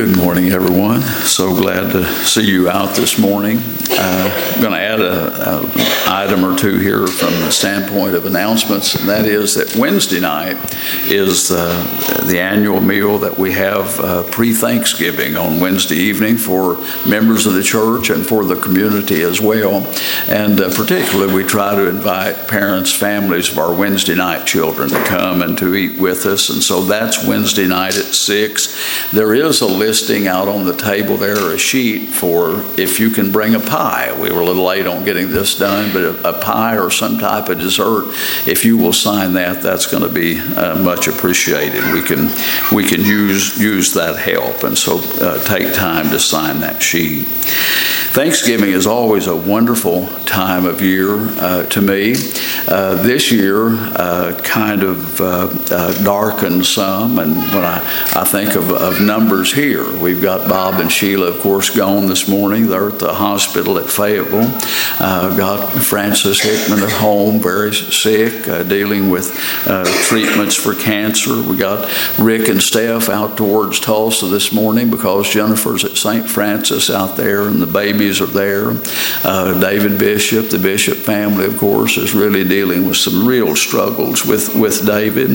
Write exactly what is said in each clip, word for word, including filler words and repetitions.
Good morning, everyone. So glad to see you out this morning. Uh, I'm going to add an item or two here from the standpoint of announcements, and that is that Wednesday night is uh, the annual meal that we have uh, pre-Thanksgiving on Wednesday evening for members of the church and for the community as well. And uh, particularly, we try to invite parents, families of our Wednesday night children to come and to eat with us. And so that's Wednesday night at six. There is a listing out on the table there, a sheet for if you can bring a pie. We were a little late on getting this done, but a, a pie or some type of dessert, if you will sign that, that's going to be uh, much appreciated. We can we can use use that help, and so uh, take time to sign that sheet. Thanksgiving is always a wonderful time of year uh, to me. Uh, this year uh, kind of uh, uh, darkened some, and when I, I think of, of numbers here, we've got Bob and Sheila, of course, gone this morning. They're at the hospital at Fayetteville. Uh, got Francis Hickman at home, very sick, uh, dealing with uh, treatments for cancer. We got Rick and Steph out towards Tulsa this morning because Jennifer's at Saint Francis out there, and the baby are there. Uh, David Bishop, the Bishop family, of course, is really dealing with some real struggles with, with David.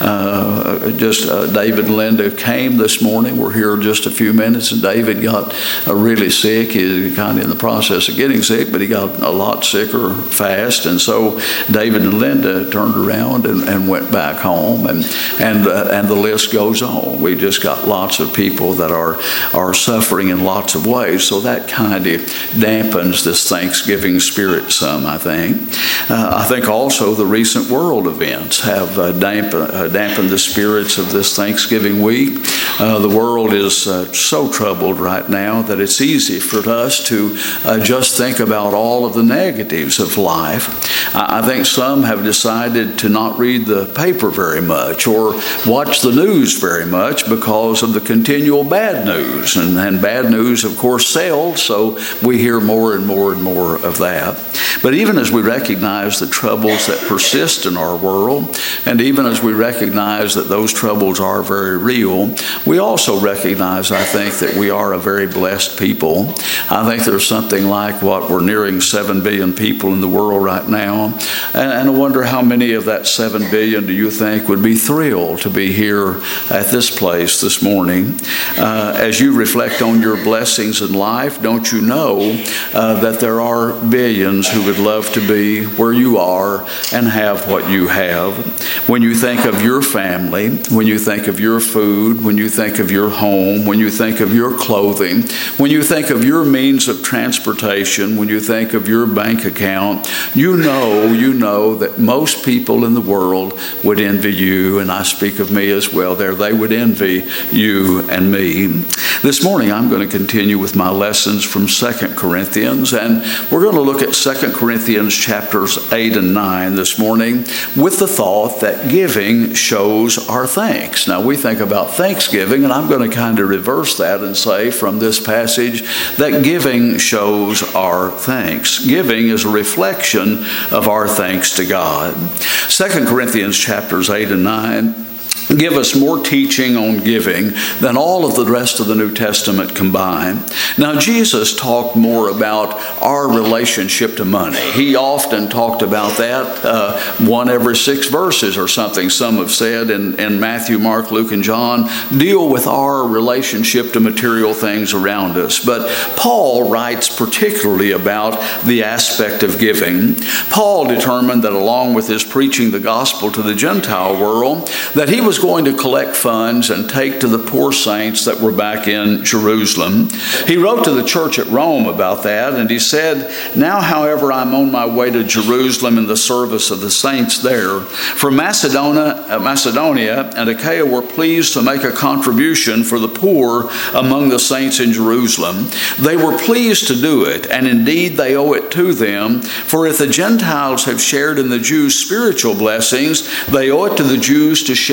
Uh, just uh, David and Linda came this morning. We're here just a few minutes, and David got uh, really sick. He's kind of in the process of getting sick, but he got a lot sicker fast. And so David and Linda turned around and, and went back home, and and uh, and the list goes on. We just got lots of people that are are suffering in lots of ways. So that kind of dampens this Thanksgiving spirit some, I think. Uh, I think also the recent world events have uh, dampened, uh, dampened the spirits of this Thanksgiving week. Uh, the world is uh, so troubled right now that it's easy for us to uh, just think about all of the negatives of life. I, I think some have decided to not read the paper very much or watch the news very much because of the continual bad news. And, and bad news, of course, sells, so we hear more and more and more of that. But even as we recognize the troubles that persist in our world, and even as we recognize that those troubles are very real, we also recognize, I think, that we are a very blessed people. I think there's something like what we're nearing seven billion people in the world right now. And, and I wonder how many of that seven billion do you think would be thrilled to be here at this place this morning? Uh, as you reflect on your blessings in life, don't you know uh, that there are billions who would love to be where you are and have what you have? When you think of your family, when you think of your food, when you think of your home, when you think of your clothing, when you think of your means of transportation, when you think of your bank account, you know, you know that most people in the world would envy you, and I speak of me as well there. They would envy you and me. This morning I'm going to continue with my lessons from Second Corinthians, and we're going to look at Second Corinthians chapters eight and nine this morning with the thought that giving shows our thanks. Now, we think about Thanksgiving, and I'm going to kind of reverse that and say from this passage that giving shows our thanks. Giving is a reflection of our thanks to God. Second Corinthians chapters eight and nine give us more teaching on giving than all of the rest of the New Testament combined. Now, Jesus talked more about our relationship to money. He often talked about that uh, one every six verses or something. Some have said in, in Matthew, Mark, Luke, and John, deal with our relationship to material things around us. But Paul writes particularly about the aspect of giving. Paul determined that along with his preaching the gospel to the Gentile world, that he was going to collect funds and take to the poor saints that were back in Jerusalem. He wrote to the church at Rome about that, and he said, "Now, however, I'm on my way to Jerusalem in the service of the saints there. For Macedonia, Macedonia and Achaia were pleased to make a contribution for the poor among the saints in Jerusalem. They were pleased to do it, and indeed they owe it to them. For if the Gentiles have shared in the Jews' spiritual blessings, they owe it to the Jews to share with them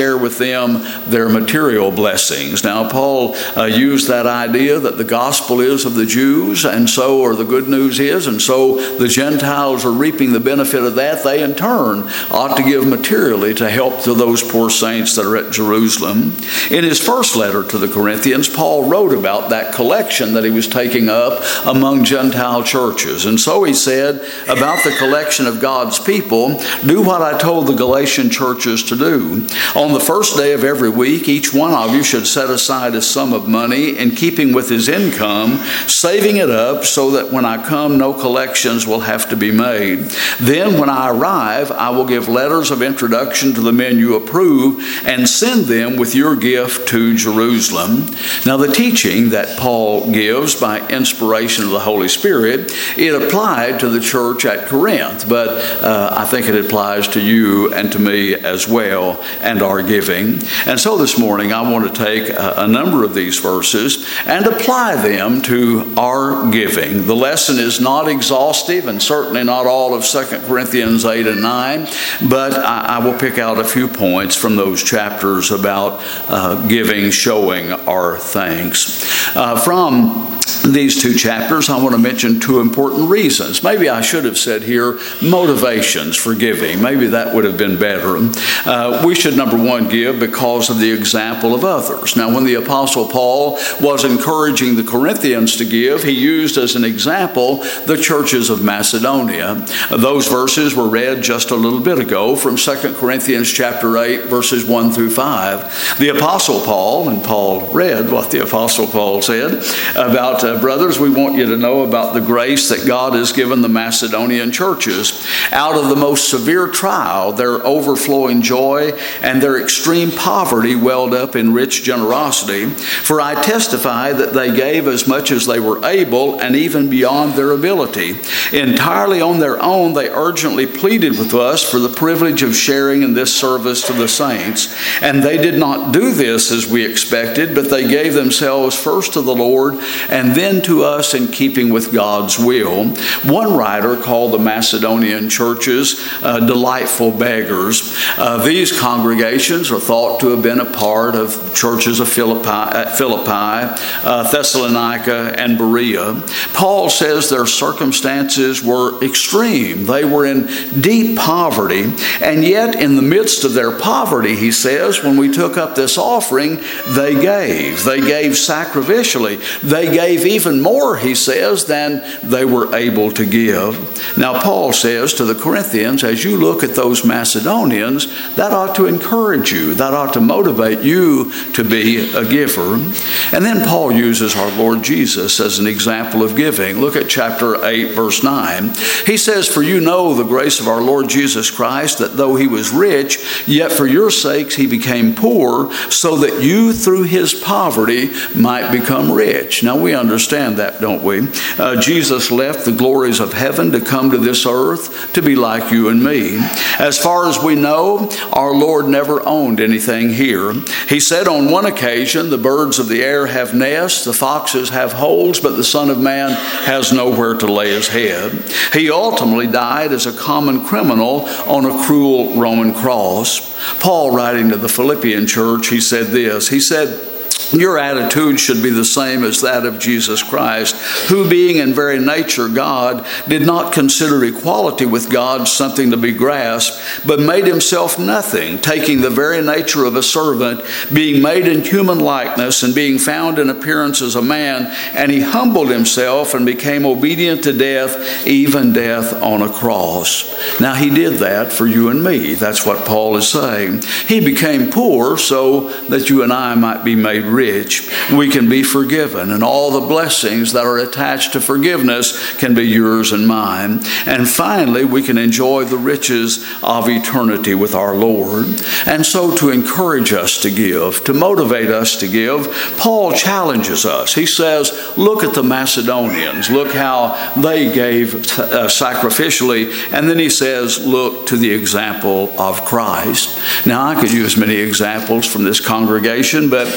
them their material blessings. Now, Paul uh, used that idea that the gospel is of the Jews, and so, or the good news is, and so the Gentiles are reaping the benefit of that. They, in turn, ought to give materially to help to those poor saints that are at Jerusalem. In his first letter to the Corinthians, Paul wrote about that collection that he was taking up among Gentile churches. And so he said about the collection of God's people, do what I told the Galatian churches to do. On the first day of every week, each one of you should set aside a sum of money in keeping with his income, saving it up so that when I come, no collections will have to be made. Then when I arrive, I will give letters of introduction to the men you approve and send them with your gift to Jerusalem. Now, the teaching that Paul gives by inspiration of the Holy Spirit, it applied to the church at Corinth, but uh, I think it applies to you and to me as well and our giving. And so this morning I want to take a, a number of these verses and apply them to our giving. The lesson is not exhaustive and certainly not all of Second Corinthians eight and nine, but I, I will pick out a few points from those chapters about uh, giving, showing our thanks. Uh, from these two chapters, I want to mention two important reasons. Maybe I should have said here, motivations for giving. Maybe that would have been better. Uh, we should, number one, give because of the example of others. Now, when the Apostle Paul was encouraging the Corinthians to give, he used as an example the churches of Macedonia. Those verses were read just a little bit ago from Second Corinthians chapter eight, verses one through five. The Apostle Paul, and Paul read what the Apostle Paul said about Uh, brothers, we want you to know about the grace that God has given the Macedonian churches. Out of the most severe trial, their overflowing joy and their extreme poverty welled up in rich generosity. For I testify that they gave as much as they were able and even beyond their ability. Entirely on their own, they urgently pleaded with us for the privilege of sharing in this service to the saints. And they did not do this as we expected, but they gave themselves first to the Lord and then to us in keeping with God's will. One writer called the Macedonian churches uh, delightful beggars. Uh, these congregations are thought to have been a part of churches of Philippi, uh, Philippi uh, Thessalonica, and Berea. Paul says their circumstances were extreme. They were in deep poverty, and yet in the midst of their poverty, he says, when we took up this offering, they gave. They gave sacrificially. They gave even more, he says, than they were able to give. Now, Paul says to the Corinthians, as you look at those Macedonians, that ought to encourage you. That ought to motivate you to be a giver. And then Paul uses our Lord Jesus as an example of giving. Look at chapter eight, verse nine. He says, for you know the grace of our Lord Jesus Christ, that though he was rich, yet for your sakes he became poor, so that you through his poverty might become rich. Now, we understand that, don't we? Uh, Jesus left the glories of heaven to come to this earth to be like you and me. As far as we know, our Lord never owned anything here. He said on one occasion, the birds of the air have nests, the foxes have holes, but the Son of Man has nowhere to lay his head. He ultimately died as a common criminal on a cruel Roman cross. Paul, writing to the Philippian church, he said this. He said, your attitude should be the same as that of Jesus Christ, who being in very nature God, did not consider equality with God something to be grasped, but made himself nothing, taking the very nature of a servant, being made in human likeness, and being found in appearance as a man, and he humbled himself and became obedient to death, even death on a cross. Now, he did that for you and me. That's what Paul is saying. He became poor so that you and I might be made rich. Rich, we can be forgiven, and all the blessings that are attached to forgiveness can be yours and mine. And finally, we can enjoy the riches of eternity with our Lord. And so, to encourage us to give, to motivate us to give, Paul challenges us. He says, look at the Macedonians. Look how they gave uh, sacrificially. And then he says, look to the example of Christ. Now, I could use many examples from this congregation, but you've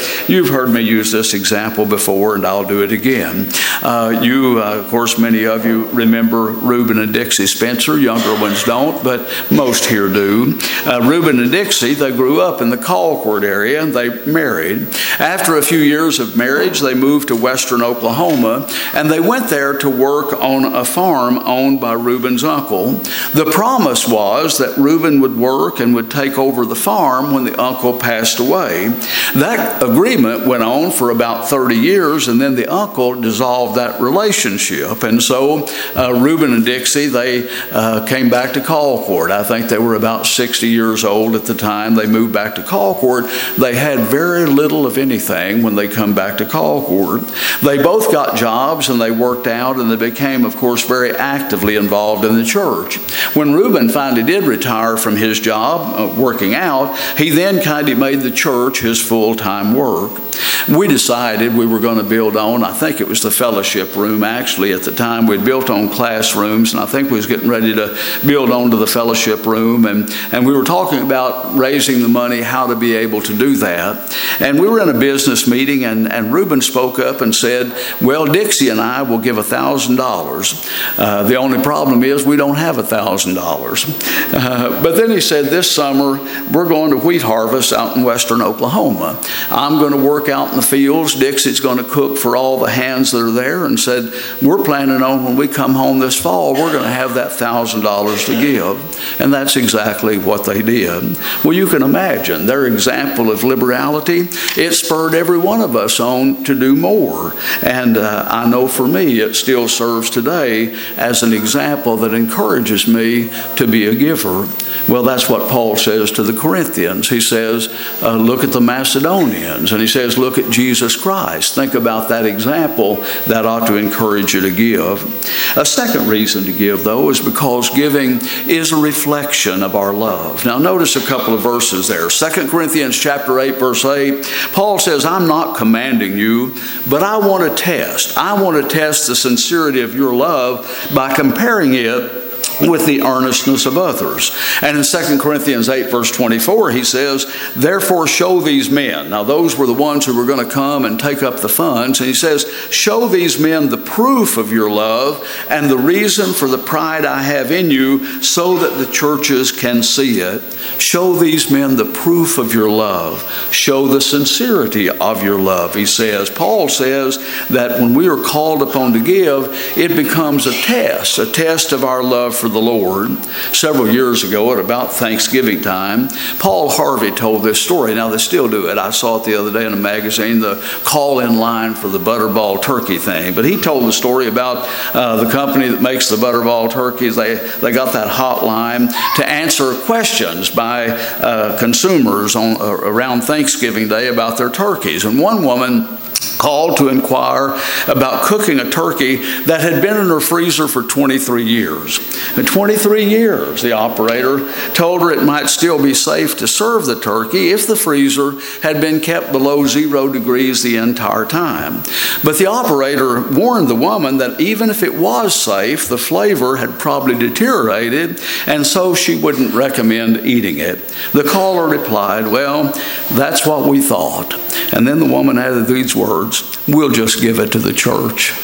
heard me use this example before, and I'll do it again. Uh, you, uh, of course, many of you remember Reuben and Dixie Spencer. Younger ones don't, but most here do. Uh, Reuben and Dixie, they grew up in the Colquitt area, and they married. After a few years of marriage, they moved to western Oklahoma, and they went there to work on a farm owned by Reuben's uncle. The promise was that Reuben would work and would take over the farm when the uncle passed away. That agreement went on for about thirty years, and then the uncle dissolved that relationship. And so uh, Reuben and Dixie, they uh, came back to Colquitt. I think they were about sixty years old at the time they moved back to Colquitt. They had very little of anything when they come back to Colquitt. They both got jobs, and they worked out, and they became, of course, very actively involved in the church. When Reuben finally did retire from his job uh, working out, he then kind of made the church his full-time work. We decided we were going to build on, I think it was the fellowship room actually at the time. We'd built on classrooms, and I think we was getting ready to build onto the fellowship room, and, and we were talking about raising the money, how to be able to do that. And we were in a business meeting, and, and Reuben spoke up and said, well, Dixie and I will give one thousand dollars. Uh, the only problem is we don't have one thousand dollars. Uh, but then he said, this summer we're going to wheat harvest out in western Oklahoma. I'm going to work out in the fields. Dixie's going to cook for all the hands that are there, and said, we're planning on when we come home this fall, we're going to have that one thousand dollars to give. And that's exactly what they did. Well, you can imagine their example of liberality. It spurred every one of us on to do more. And uh, I know for me, it still serves today as an example that encourages me to be a giver. Well, that's what Paul says to the Corinthians. He says, uh, look at the Macedonians. And he says, look at Jesus Christ. Think about that example. That ought to encourage you to give. A second reason to give, though, is because giving is a reflection of our love. Now, notice a couple of verses there. Second Corinthians chapter eight, verse eight. Paul says, I'm not commanding you, but I want to test. I want to test the sincerity of your love by comparing it with the earnestness of others. And in Second Corinthians eight, verse twenty-four, he says, therefore show these men. Now, those were the ones who were going to come and take up the funds. And he says, show these men the proof of your love and the reason for the pride I have in you, so that the churches can see it. Show these men the proof of your love. Show the sincerity of your love, he says. Paul says that when we are called upon to give, it becomes a test, a test of our love for the Lord. Several years ago, at about Thanksgiving time, Paul Harvey told this story. Now, they still do it. I saw it the other day in a magazine, the call-in line for the Butterball turkey thing. But he told the story about uh, the company that makes the Butterball turkeys. They, they got that hotline to answer questions by uh, consumers on, uh, around Thanksgiving Day about their turkeys. And one woman called to inquire about cooking a turkey that had been in her freezer for twenty-three years. In twenty-three years, the operator told her it might still be safe to serve the turkey if the freezer had been kept below zero degrees the entire time. But the operator warned the woman that even if it was safe, the flavor had probably deteriorated, and so she wouldn't recommend eating it. The caller replied, well, that's what we thought. And then the woman added these words, we'll just give it to the church.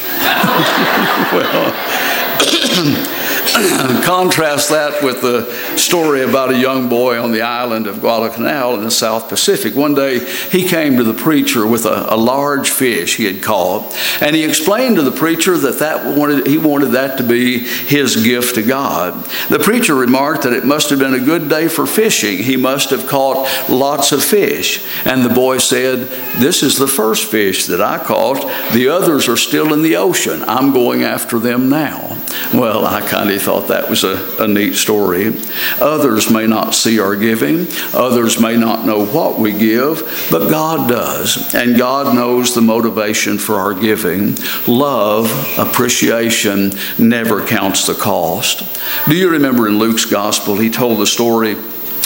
Well, contrast that with the story about a young boy on the island of Guadalcanal in the South Pacific. One day he came to the preacher with a, a large fish he had caught, and he explained to the preacher that, that wanted, he wanted that to be his gift to God. The preacher remarked that it must have been a good day for fishing. He must have caught lots of fish. And the boy said, this is the first fish that I caught. The others are still in the ocean. I'm going after them now. Well, I kind of thought that was a, a neat story. Others may not see our giving. Others may not know what we give, but God does. And God knows the motivation for our giving. Love, appreciation, never counts the cost. Do you remember in Luke's gospel, he told the story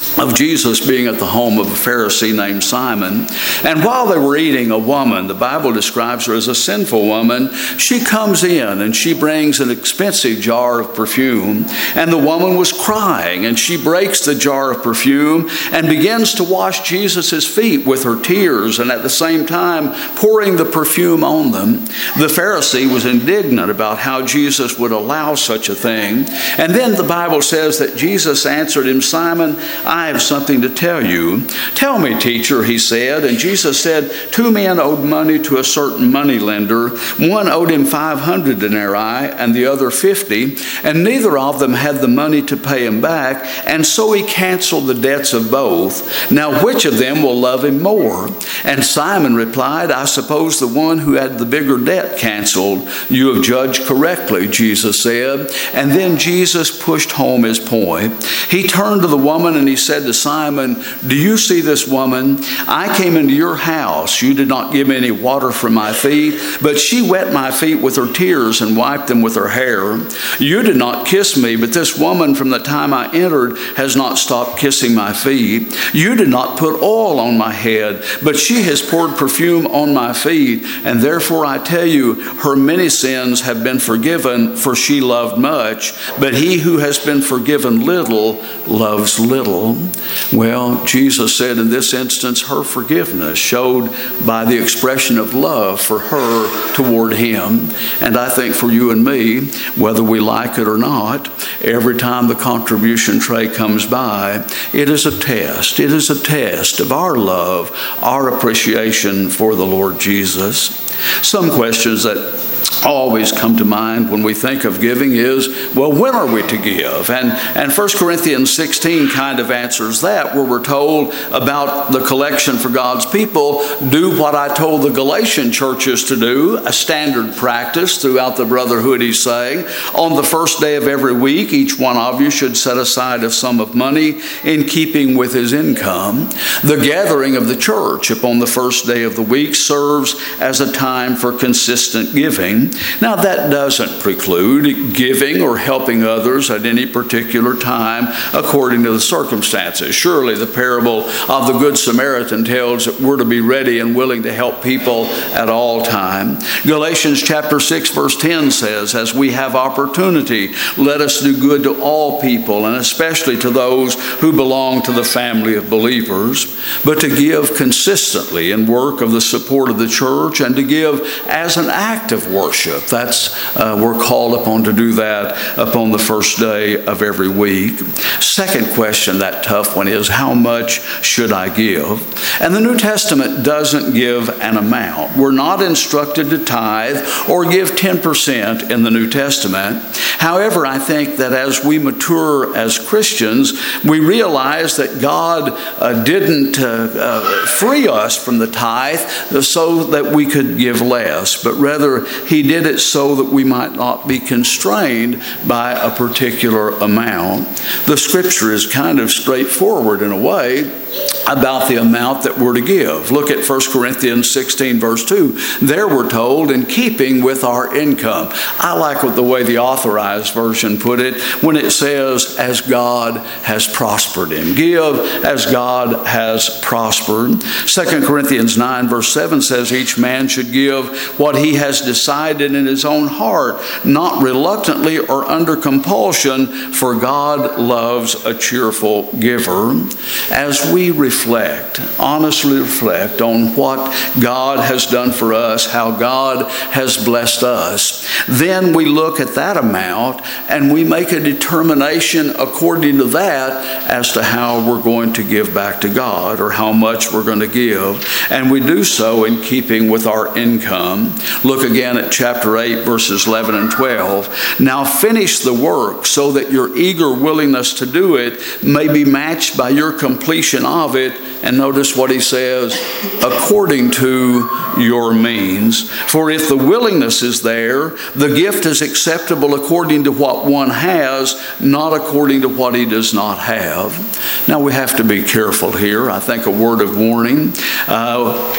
of Jesus being at the home of a Pharisee named Simon. And while they were eating, a woman, the Bible describes her as a sinful woman, she comes in and she brings an expensive jar of perfume. And the woman was crying, and she breaks the jar of perfume and begins to wash Jesus' feet with her tears, and at the same time pouring the perfume on them. The Pharisee was indignant about how Jesus would allow such a thing. And then the Bible says that Jesus answered him, "Simon, I have something to tell you." "Tell me, teacher," he said. And Jesus said, "Two men owed money to a certain moneylender. One owed him five hundred denarii and the other fifty, and neither of them had the money to pay him back, and so he canceled the debts of both. Now which of them will love him more?" And Simon replied, "I suppose the one who had the bigger debt canceled." "You have judged correctly," Jesus said. And then Jesus pushed home his point. He turned to the woman and he said to Simon, "Do you see this woman? I came into your house. You did not give me any water for my feet, but she wet my feet with her tears and wiped them with her hair. You did not kiss me, but this woman from the time I entered has not stopped kissing my feet. You did not put oil on my head, but she has poured perfume on my feet. And therefore I tell you, her many sins have been forgiven, for she loved much. But he who has been forgiven little loves little." Well, Jesus said in this instance, her forgiveness showed by the expression of love for her toward him. And I think for you and me, whether we like it or not, every time the contribution tray comes by, it is a test. It is a test of our love, our appreciation for the Lord Jesus. Some questions that always come to mind when we think of giving is, well, when are we to give? And, and First Corinthians sixteen kind of answers that, where we're told about the collection for God's people. Do what I told the Galatian churches to do, a standard practice throughout the brotherhood, he's saying. On the first day of every week, each one of you should set aside a sum of money in keeping with his income. The gathering of the church upon the first day of the week serves as a time for consistent giving. Now, that doesn't preclude giving or helping others at any particular time according to the circumstances. Surely the parable of the Good Samaritan tells that we're to be ready and willing to help people at all time. Galatians chapter six verse ten says, "As we have opportunity, let us do good to all people, and especially to those who belong to the family of believers." But to give consistently in work of the support of the church, and to give as an act of worship. That's, uh, we're called upon to do that upon the first day of every week. Second question, that tough one, is how much should I give? And the New Testament doesn't give an amount. We're not instructed to tithe or give ten percent in the New Testament. However, I think that as we mature as Christians, we realize that God uh, didn't uh, uh, free us from the tithe so that we could give less, but rather he did it so that we might not be constrained by a particular amount. The scripture is kind of straightforward in a way about the amount that we're to give. Look at First Corinthians sixteen verse two. There we're told, in keeping with our income. I like what the way the Authorized Version put it when it says, as God has prospered him. Give as God has prospered. Second Corinthians nine verse seven says, each man should give what he has decided in his own heart, not reluctantly or under compulsion, for God loves a cheerful giver. As we reflect, honestly reflect on what God has done for us, how God has blessed us, then we look at that amount and we make a determination according to that as to how we're going to give back to God, or how much we're going to give. And we do so in keeping with our income. Look again at chapter eight, verses eleven and twelve. Now finish the work so that your eager willingness to do it may be matched by your completion of it. And notice what he says, according to your means. For if the willingness is there, the gift is acceptable according to what one has, not according to what he does not have. Now we have to be careful here. I think a word of warning. Uh,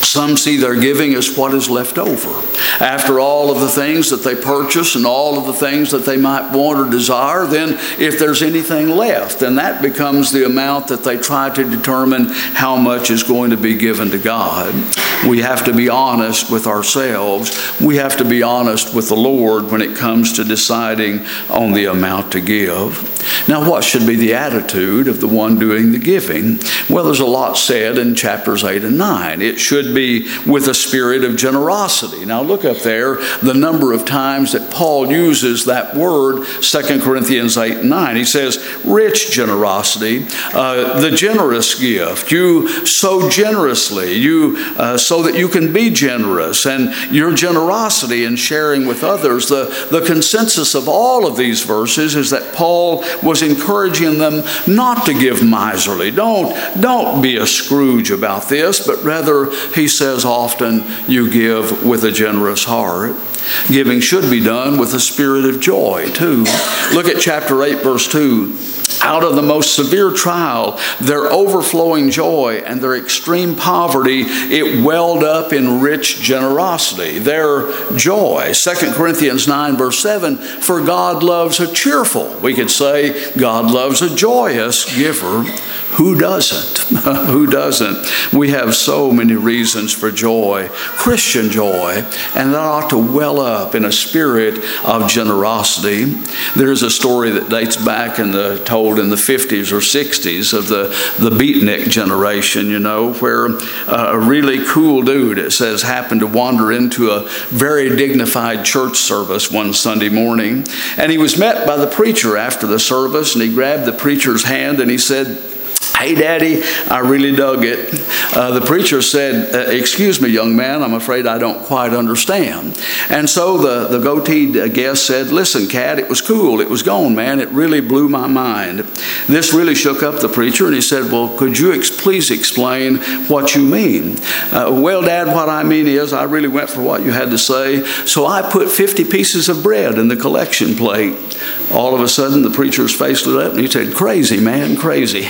Some see their giving as what is left over. After all of the things that they purchase and all of the things that they might want or desire, then if there's anything left, then that becomes the amount that they try to determine how much is going to be given to God. We have to be honest with ourselves. We have to be honest with the Lord when it comes to deciding on the amount to give. Now, what should be the attitude of the one doing the giving? Well, there's a lot said in chapters eight and nine. It should be with a spirit of generosity. Now, look up there, the number of times that Paul uses that word, Second Corinthians eight and nine. He says, rich generosity, uh, the generous gift. You sow generously, you uh, so that you can be generous, and your generosity in sharing with others. The, the consensus of all of these verses is that Paul was encouraging them not to give miserly. Don't, don't be a Scrooge about this, but rather, he says often, you give with a generous heart. Giving should be done with a spirit of joy, too. Look at chapter eight, verse two. Out of the most severe trial, their overflowing joy and their extreme poverty, it welled up in rich generosity. Their joy. Second Corinthians nine, verse seven, for God loves a cheerful. We could say God loves a joyous giver. Who doesn't? Who doesn't? We have so many reasons for joy, Christian joy, and that ought to well up in a spirit of generosity. There's a story that dates back in the told in the fifties or sixties of the, the beatnik generation, you know, where uh, a really cool dude, it says, happened to wander into a very dignified church service one Sunday morning. And he was met by the preacher after the service, and he grabbed the preacher's hand and he said, hey, Daddy, I really dug it. Uh, the preacher said, uh, excuse me, young man, I'm afraid I don't quite understand. And so the, the goateed guest said, listen, Cat, it was cool. It was gone, man. It really blew my mind. This really shook up the preacher, and he said, well, could you ex- please explain what you mean? Uh, well, Dad, what I mean is I really went for what you had to say, so I put fifty pieces of bread in the collection plate. All of a sudden, the preacher's face lit up, and he said, crazy, man, crazy.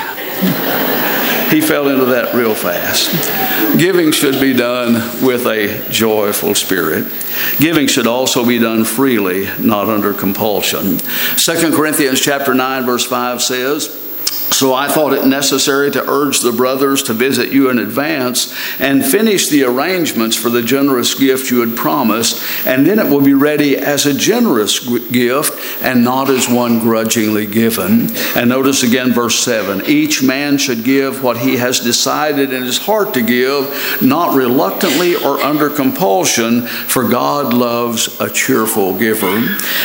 He fell into that real fast. Giving should be done with a joyful spirit. Giving should also be done freely, not under compulsion. Second Corinthians chapter nine, verse five says, so I thought it necessary to urge the brothers to visit you in advance and finish the arrangements for the generous gift you had promised, and then it will be ready as a generous gift and not as one grudgingly given. And notice again verse seven, each man should give what he has decided in his heart to give, not reluctantly or under compulsion, for God loves a cheerful giver.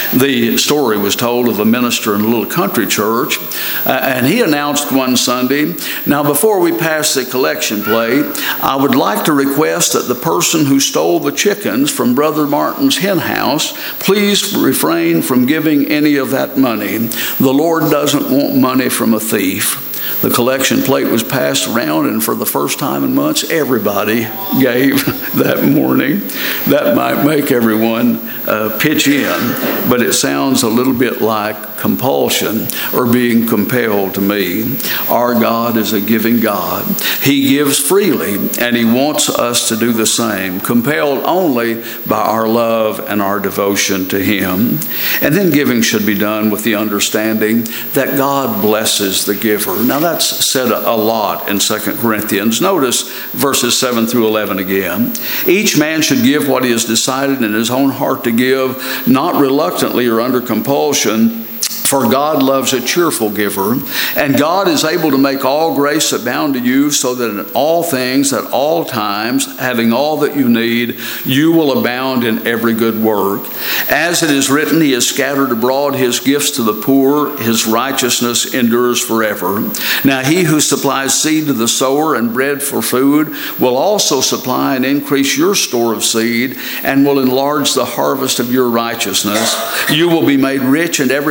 The story was told of a minister in a little country church, uh, and he announced announced one Sunday, now before we pass the collection plate, I would like to request that the person who stole the chickens from Brother Martin's hen house, please refrain from giving any of that money. The Lord doesn't want money from a thief. The collection plate was passed around, and for the first time in months, everybody gave that morning. That might make everyone uh, pitch in, but it sounds a little bit like compulsion or being compelled to me. Our God is a giving God. He gives freely, and He wants us to do the same, compelled only by our love and our devotion to Him. And then giving should be done with the understanding that God blesses the giver. Now that's said a lot in Second Corinthians. Notice verses seven through eleven again. Each man should give what he has decided in his own heart to give, not reluctantly or under compulsion, for God loves a cheerful giver, and God is able to make all grace abound to you, so that in all things, at all times, having all that you need, you will abound in every good work. As it is written, He has scattered abroad His gifts to the poor, His righteousness endures forever. Now He who supplies seed to the sower and bread for food will also supply and increase your store of seed, and will enlarge the harvest of your righteousness. You will be made rich in every way,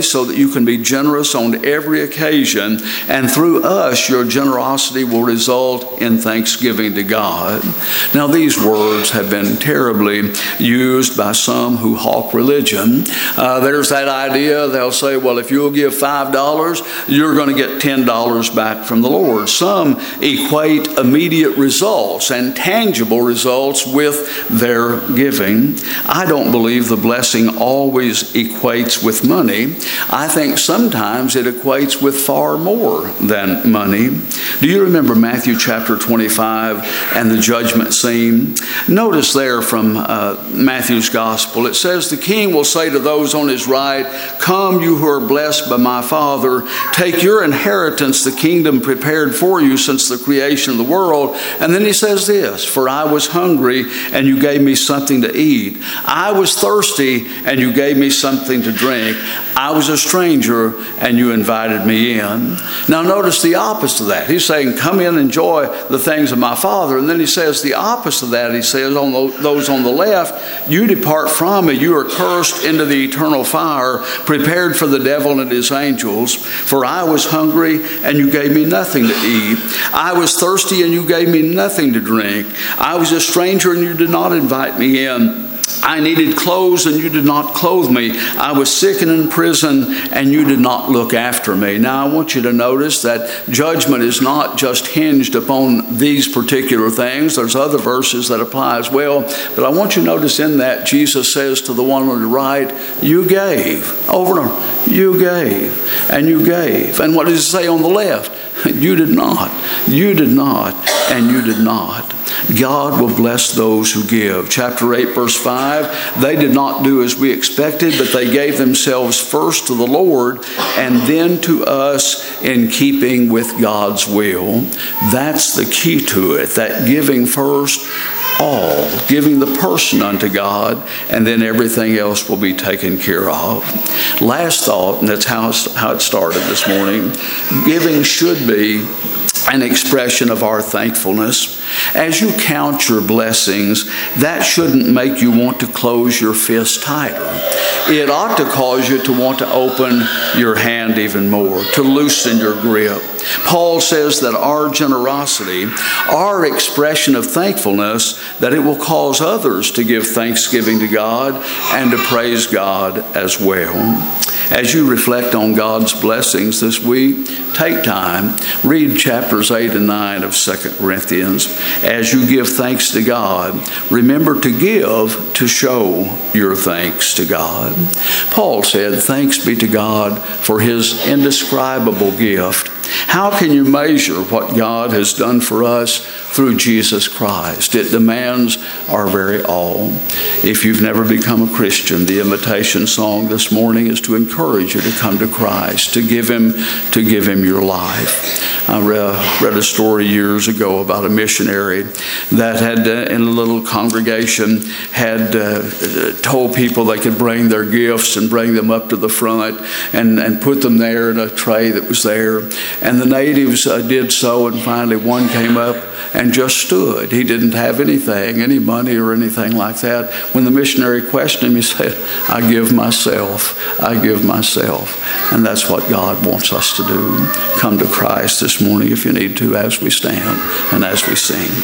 grace so that you can be generous on every occasion, and through us your generosity will result in thanksgiving to God. Now these words have been terribly used by some who hawk religion. Uh, there's that idea, they'll say, well, if you'll give five dollars, you're going to get ten dollars back from the Lord. Some equate immediate results and tangible results with their giving. I don't believe the blessing always equates with money. I think sometimes it equates with far more than money. Do you remember Matthew chapter twenty-five and the judgment scene? Notice there from uh, Matthew's gospel, it says, the king will say to those on his right, come, you who are blessed by my Father, take your inheritance, the kingdom prepared for you since the creation of the world. And then he says this, for I was hungry and you gave me something to eat. I was thirsty and you gave me something to drink. I was a stranger and you invited me in. Now notice the opposite of that. He's saying, come in, enjoy the things of my Father. And then he says the opposite of that. He says, on those on the left, you depart from me. You are cursed into the eternal fire, prepared for the devil and his angels. For I was hungry and you gave me nothing to eat. I was thirsty and you gave me nothing to drink. I was a stranger and you did not invite me in. I needed clothes and you did not clothe me. I was sick and in prison and you did not look after me. Now I want you to notice that judgment is not just hinged upon these particular things. There's other verses that apply as well. But I want you to notice in that Jesus says to the one on the right, you gave. Over and over. You gave. And you gave. And what does it say on the left? You did not. You did not. And you did not. God will bless those who give. Chapter eight, verse five, they did not do as we expected, but they gave themselves first to the Lord and then to us in keeping with God's will. That's the key to it, that giving first, all, giving the person unto God, and then everything else will be taken care of. Last thought, and that's how, how it started this morning, giving should be an expression of our thankfulness. As you count your blessings, that shouldn't make you want to close your fist tighter. It ought to cause you to want to open your hand even more, to loosen your grip. Paul says that our generosity, our expression of thankfulness, that it will cause others to give thanksgiving to God and to praise God as well. As you reflect on God's blessings this week, take time, read chapters eight and nine of Second Corinthians. As you give thanks to God, remember to give to show your thanks to God. Paul said, thanks be to God for his indescribable gift. How can you measure what God has done for us through Jesus Christ? It demands our very all. If you've never become a Christian, the invitation song this morning is to encourage you to come to Christ, to give him, to give him your life. I read, read a story years ago about a missionary that had, uh, in a little congregation, had uh, told people they could bring their gifts and bring them up to the front and, and put them there in a tray that was there. And the natives uh, did so, and finally one came up and just stood. He didn't have anything, any money or anything like that. When the missionary questioned him, he said, I give myself, I give myself. And that's what God wants us to do. Come to Christ this morning if you need to, as we stand and as we sing.